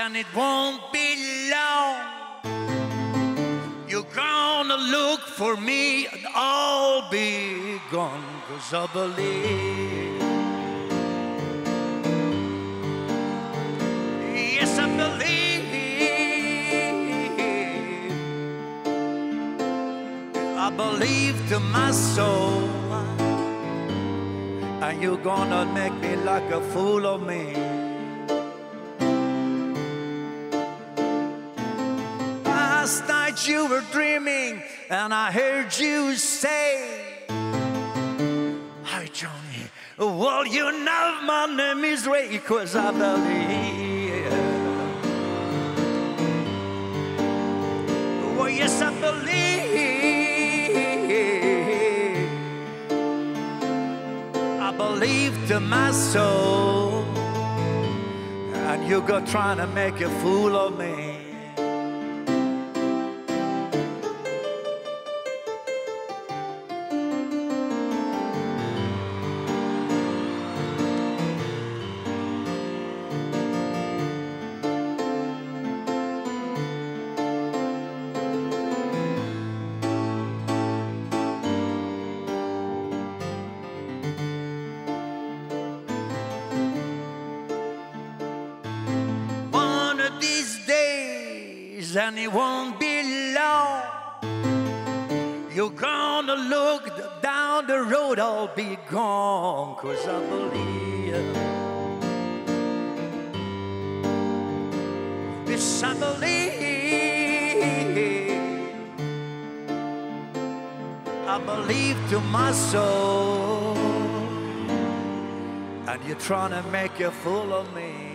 and it won't be long. You're gonna look for me and I'll be gone, 'cause I believe. Yes, I believe. I believe to my soul. And you're gonna make me like a fool of me. Last night you were dreaming and I heard you say, "Hi Johnny, well you know my name is Ray, 'cause I believe." Well, yes, I believe. I believe to my soul, and you go trying to make a fool of me. And it won't be long. You're gonna look down the road, I'll be gone, 'cause I believe. Yes, I believe. I believe to my soul, and you're trying to make a fool of me.